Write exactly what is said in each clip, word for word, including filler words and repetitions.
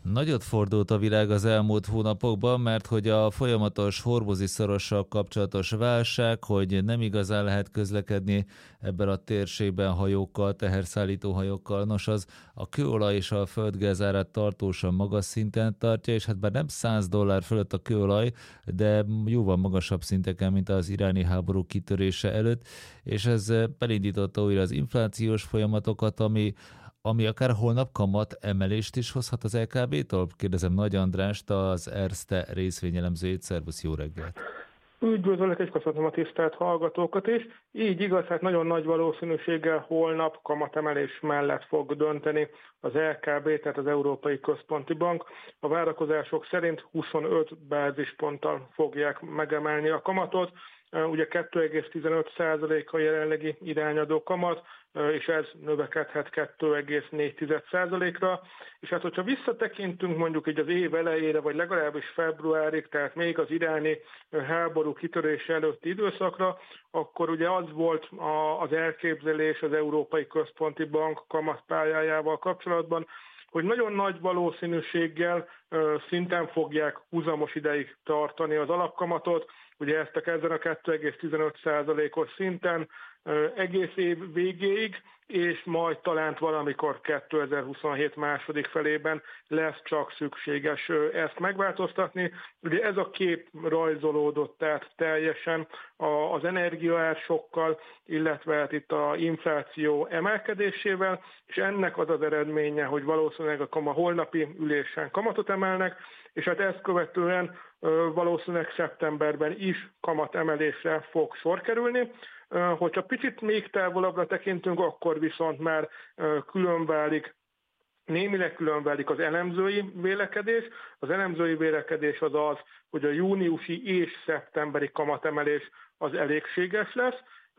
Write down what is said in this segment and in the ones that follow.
Nagyot fordult a világ az elmúlt hónapokban, mert hogy a folyamatos hormoziszorossal kapcsolatos válság, hogy nem igazán lehet közlekedni ebben a térségben hajókkal, teherszállító hajókkal, nos az a kőolaj és a földgáz árát tartósan magas szinten tartja, és hát bár nem száz dollár fölött a kőolaj, de jóval magasabb szinteken, mint az iráni háború kitörése előtt, és ez belindította újra az inflációs folyamatokat, ami ami akár holnap kamat emelést is hozhat az el ká bé-től? Kérdezem Nagy Andrást, az Erste részvényelemzőjét. Szervusz, jó reggelt! Üdvözöllek, és köszönöm a tisztelt hallgatókat is. Így igaz, hát nagyon nagy valószínűséggel holnap kamatemelés mellett fog dönteni az el ká bé, tehát az Európai Központi Bank. A várakozások szerint huszonöt bázisponttal fogják megemelni a kamatot. Ugye kettő egész tizenöt százalék a jelenlegi irányadó kamat, és ez növekedhet kettő egész négy százalékra. És hát, hogyha visszatekintünk mondjuk így az év elejére, vagy legalábbis februárig, tehát még az iráni háború kitörése előtti időszakra, akkor ugye az volt az elképzelés az Európai Központi Bank kamatpályájával kapcsolatban, hogy nagyon nagy valószínűséggel szinten fogják húzamos ideig tartani az alapkamatot, ugye ezt a kezden a kettő egész tizenöt százalékos szinten egész év végéig, és majd talán valamikor kétezer-huszonhét második felében lesz csak szükséges ezt megváltoztatni. Ugye ez a kép rajzolódott át teljesen az energiaársokkal, illetve hát itt az infláció emelkedésével, és ennek az az eredménye, hogy valószínűleg a kama holnapi ülésen kamatot emelnek, és hát ezt követően valószínűleg szeptemberben is kamatemelésre fog sor kerülni. Hogyha picit még távolabbra tekintünk, akkor viszont már különválik, némileg különválik az elemzői vélekedés. Az elemzői vélekedés az az, hogy a júniusi és szeptemberi kamatemelés az elégséges lesz,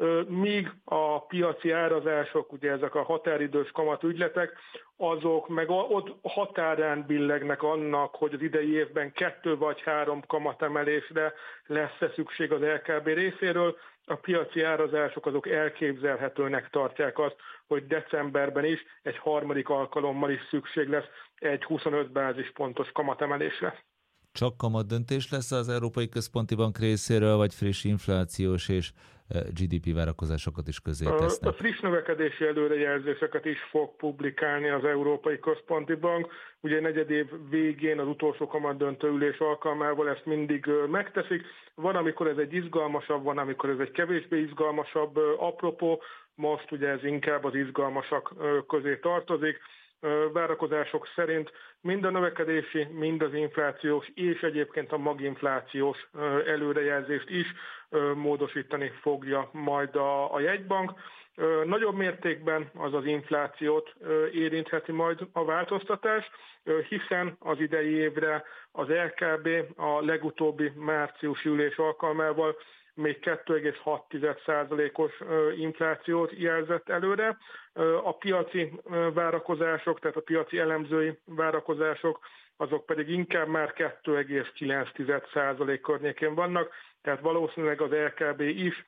míg a piaci árazások, ugye ezek a határidős kamatügyletek, azok meg ott határán billegnek annak, hogy az idei évben kettő vagy három kamatemelésre lesz-e szükség az el ká bé részéről. A piaci árazások azok elképzelhetőnek tartják azt, hogy decemberben is egy harmadik alkalommal is szükség lesz egy huszonöt bázispontos kamatemelésre. Csak kamatdöntés lesz az Európai Központi Bank részéről, vagy friss inflációs és gé dé pé várakozásokat is közé tesznek? A friss növekedési előrejelzéseket is fog publikálni az Európai Központi Bank. Ugye negyedév végén az utolsó kamatdöntő ülés alkalmával ezt mindig megteszik. Van, amikor ez egy izgalmasabb, van, amikor ez egy kevésbé izgalmasabb apropó. Most ugye ez inkább az izgalmasak közé tartozik. Várakozások szerint mind a növekedési, mind az inflációs és egyébként a maginflációs előrejelzést is módosítani fogja majd a, a jegybank. Nagyobb mértékben az az inflációt érintheti majd a változtatás, hiszen az idei évre az el ká bé a legutóbbi márciusi ülés alkalmával még kettő egész hat százalékos inflációt jelzett előre. A piaci várakozások, tehát a piaci elemzői várakozások, azok pedig inkább már kettő egész kilenc százalék környékén vannak, tehát valószínűleg az el ká bé is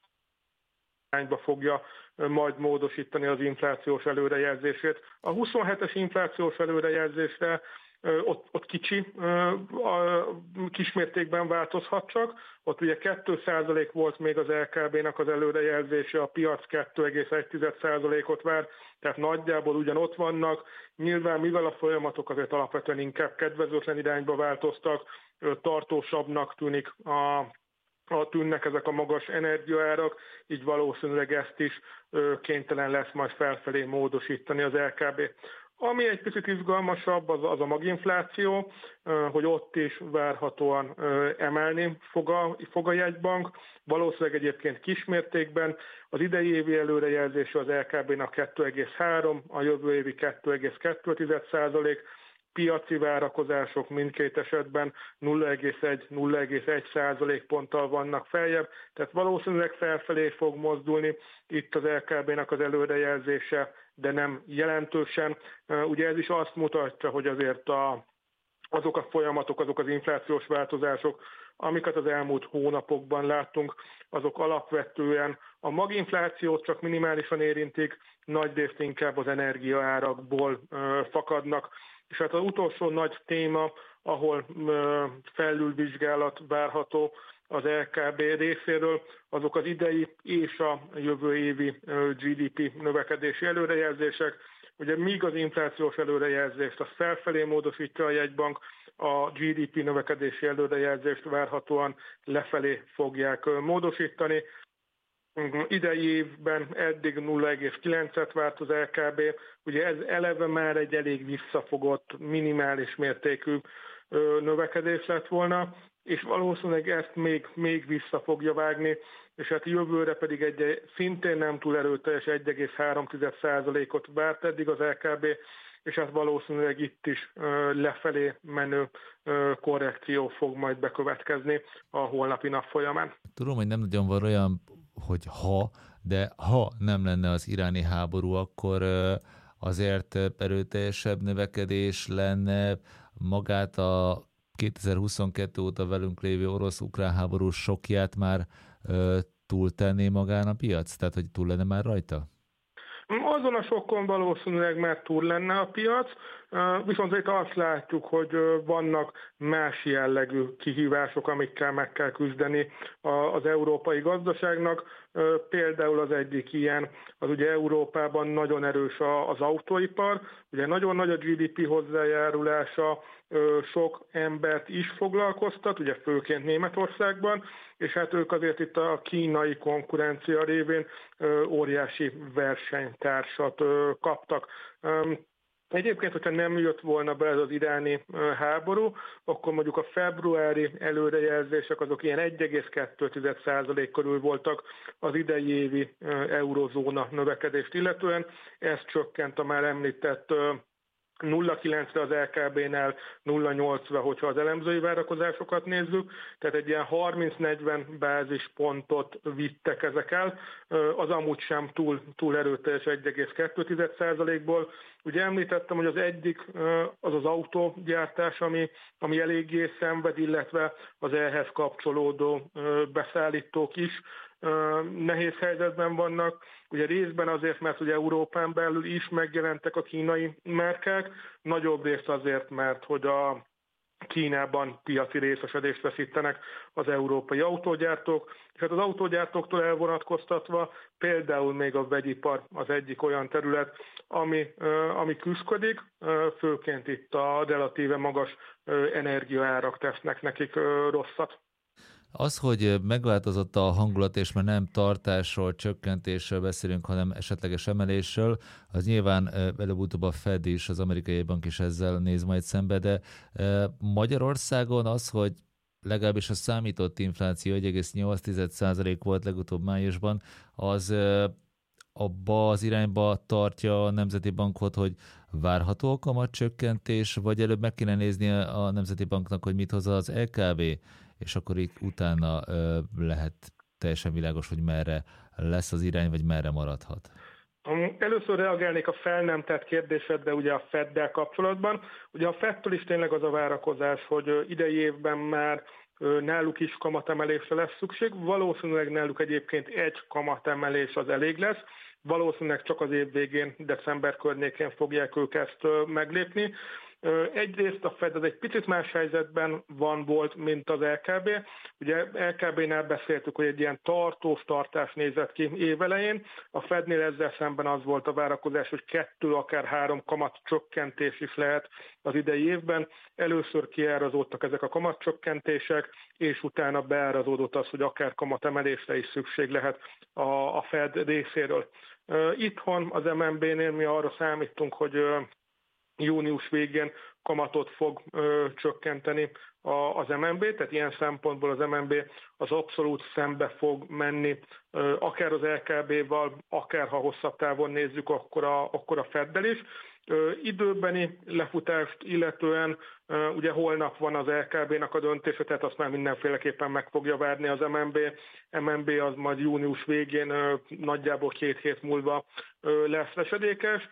irányba fogja majd módosítani az inflációs előrejelzését. A huszonhetes inflációs előrejelzésre Ott, ott kicsi, kismértékben változhat csak. Ott ugye két százalék volt még az el ká bé-nek az előrejelzése, a piac kettő egész egy százalékot vár, tehát nagyjából ugyanott vannak. Nyilván, mivel a folyamatok azért alapvetően inkább kedvezőtlen irányba változtak, tartósabbnak tűnik a a tűnnek ezek a magas energiaárak, így valószínűleg ezt is kénytelen lesz majd felfelé módosítani az el ká bé. Ami egy picit izgalmasabb, az, az a maginfláció, hogy ott is várhatóan emelni fog a, fog a jegybank. Valószínűleg egyébként kismértékben. Az idei évi előrejelzése az el ká bé-nak kettő egész három, a jövő évi kettő egész kettő százalék, piaci várakozások mindkét esetben nulla egész egy - nulla egész egy százalékponttal vannak feljebb, tehát valószínűleg felfelé fog mozdulni itt az el ká bé-nek az előrejelzése, de nem jelentősen. Ugye ez is azt mutatja, hogy azért a, azok a folyamatok, azok az inflációs változások, amiket az elmúlt hónapokban láttunk, azok alapvetően a maginflációt csak minimálisan érintik, nagyrészt inkább az energiaárakból fakadnak. És hát az utolsó nagy téma, ahol felülvizsgálat várható az el ká bé részéről, azok az idei és a jövő évi gé dé pé növekedési előrejelzések. Ugye míg az inflációs előrejelzést az felfelé módosítja a jegybank, a gé dé pé növekedési előrejelzést várhatóan lefelé fogják módosítani. Idei évben eddig nulla egész kilencet várt az el ká bé, ugye ez eleve már egy elég visszafogott, minimális mértékű növekedés lett volna, és valószínűleg ezt még, még vissza fogja vágni, és hát jövőre pedig egy szintén nem túl erőteljes egy egész három százalékot várt eddig az el ká bé, és hát valószínűleg itt is lefelé menő korrekció fog majd bekövetkezni a holnapi nap folyamán. Tudom, hogy nem nagyon van olyan, hogy ha, de ha nem lenne az iráni háború, akkor azért erőteljesebb növekedés lenne, magát a kétezer-huszonkettő óta velünk lévő orosz-ukrán háború sokját már túltenné magán a piac? Tehát, hogy túl lenne már rajta? Azon a sokkon valószínűleg már túl lenne a piac, viszont itt azt látjuk, hogy vannak más jellegű kihívások, amikkel meg kell küzdeni az európai gazdaságnak. Például az egyik ilyen, az ugye Európában nagyon erős az autóipar, ugye nagyon nagy a gé dé pé hozzájárulása, sok embert is foglalkoztat, ugye főként Németországban, és hát ők azért itt a kínai konkurencia révén óriási versenytársat kaptak. Egyébként, hogyha nem jött volna be ez az iráni háború, akkor mondjuk a februári előrejelzések azok ilyen egy egész kettő százalék körül voltak az idei évi eurozóna növekedést illetően. Ez csökkent a már említett nulla egész kilencre az el ká bé-nál, nulla egész nyolcra, hogyha az elemzői várakozásokat nézzük, tehát egy ilyen harminc-negyven bázispontot vittek ezek el, az amúgy sem túl, túl erőteljes egy egész kettő százalékból. Ugye említettem, hogy az egyik az az autógyártás, ami, ami eléggé szenved, illetve az ehhez kapcsolódó beszállítók is nehéz helyzetben vannak. Ugye részben azért, mert ugye Európán belül is megjelentek a kínai márkák, nagyobb részt azért, mert hogy a Kínában piaci részesedést veszítenek az európai autógyártók, és hát az autógyártóktól elvonatkoztatva például még a vegyipar az egyik olyan terület, ami, ami küszködik, főként itt a relatíve magas energiaárak tesznek nekik rosszat. Az, hogy megváltozott a hangulat, és már nem tartásról, csökkentésről beszélünk, hanem esetleges emelésről, az nyilván előbb-utóbb a Fed is, az amerikai bank is ezzel néz majd szembe, de Magyarországon az, hogy legalábbis a számított infláció egy egész nyolc százalék volt legutóbb májusban, az abba az irányba tartja a Nemzeti Bankot, hogy várható a kamatcsökkentés, vagy előbb meg kéne nézni a Nemzeti Banknak, hogy mit hoz az el ká bé, és akkor itt utána ö, lehet teljesen világos, hogy merre lesz az irány, vagy merre maradhat. Először reagálnék a fel nem tett kérdésedre ugye a Feddel kapcsolatban. Ugye a Fedtől is tényleg az a várakozás, hogy idei évben már náluk is kamatemelésre lesz szükség. Valószínűleg náluk egyébként egy kamatemelés az elég lesz. Valószínűleg csak az év végén, december környékén fogják ők ezt meglépni. Egyrészt a Fed az egy picit más helyzetben van volt, mint az el ká bé. Ugye el ká bé-nál beszéltük, hogy egy ilyen tartós tartás nézett ki évelején. A Fednél ezzel szemben az volt a várakozás, hogy kettő, akár három kamatcsökkentés is lehet az idei évben. Először kiárazódtak ezek a kamatcsökkentések, és utána beárazódott az, hogy akár kamatemelésre is szükség lehet a, a Fed részéről. Itthon az em en bé-nél mi arra számítunk, hogy június végén kamatot fog ö, csökkenteni a, az em en bé, tehát ilyen szempontból az em en bé az abszolút szembe fog menni, ö, akár az el ká bé-val, akár ha hosszabb távon nézzük, akkor a, akkor a Feddel is. Ö, időbeni lefutást illetően ö, ugye holnap van az el ká bé-nak a döntése, tehát azt már mindenféleképpen meg fogja várni az em en bé. em en bé az majd június végén ö, nagyjából két hét múlva ö, lesz esedékes.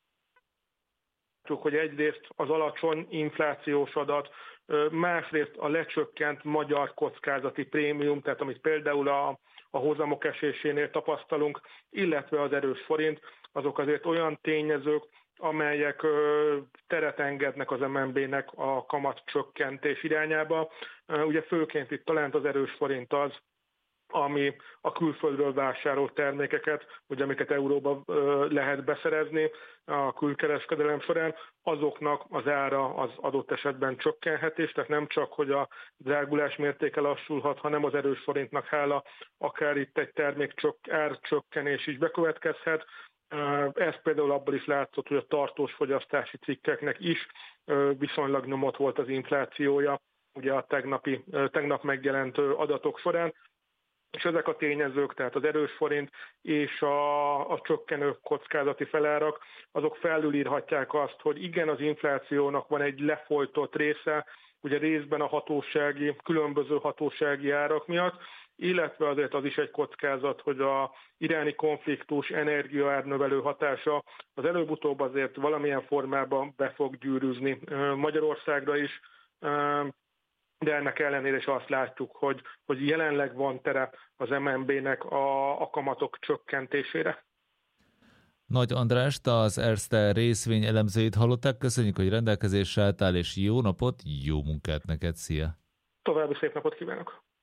Hogy egyrészt az alacsony inflációs adat, másrészt a lecsökkent magyar kockázati prémium, tehát amit például a, a hozamok esésénél tapasztalunk, illetve az erős forint, azok azért olyan tényezők, amelyek teret engednek az em en bé-nek a kamat csökkentés irányába. Ugye főként itt talán az erős forint az, ami a külföldről vásárolt termékeket, ugye amiket euróba lehet beszerezni a külkereskedelem során, azoknak az ára az adott esetben csökkenhet, és tehát nem csak, hogy a drágulás mértéke lassulhat, hanem az erős forintnak hála akár itt egy termék árcsökkenés is bekövetkezhet. Ez például abból is látszott, hogy a tartós fogyasztási cikkeknek is viszonylag nyomott volt az inflációja, ugye a tegnapi, tegnap megjelent adatok során. És ezek a tényezők, tehát az erős forint és a, a csökkenő kockázati felárak, azok felülírhatják azt, hogy igen, az inflációnak van egy lefolytott része, ugye részben a hatósági, különböző hatósági árak miatt, illetve azért az is egy kockázat, hogy a iráni konfliktus energiaárnövelő hatása az előbb-utóbb azért valamilyen formában be fog gyűrűzni Magyarországra is, de ennek ellenére is azt látjuk, hogy, hogy jelenleg van tere az em en bé-nek a, a kamatok csökkentésére. Nagy Andrást, az Erste részvény elemzőit hallották. Köszönjük, hogy rendelkezésre álltál, és jó napot, jó munkát neked, szia! További szép napot kívánok!